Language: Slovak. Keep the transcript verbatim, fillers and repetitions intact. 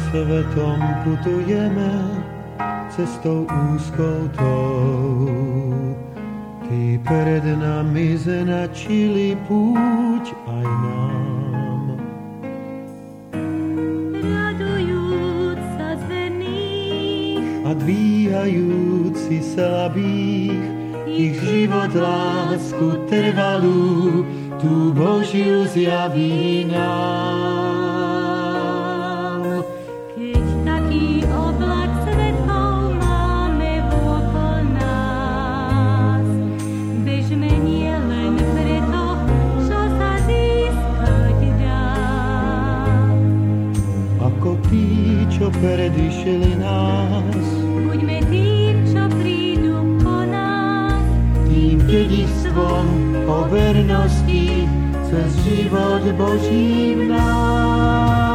svetom putujeme cestou úzkou tou. Ty pred nami značili púť aj nám. Radujúc sa z verných a dvíhajúci slabých, ich život, lásku trvalú, tú Božiu zjaví nám. Keď taký oblak svetlov máme vôkol nás, bežme nie len preto, čo sa získať dá. Ako tí, čo predišli nás, buďme tým, čo prídu po nás, tým dedičstvom o vernosti cez život Boží v nás.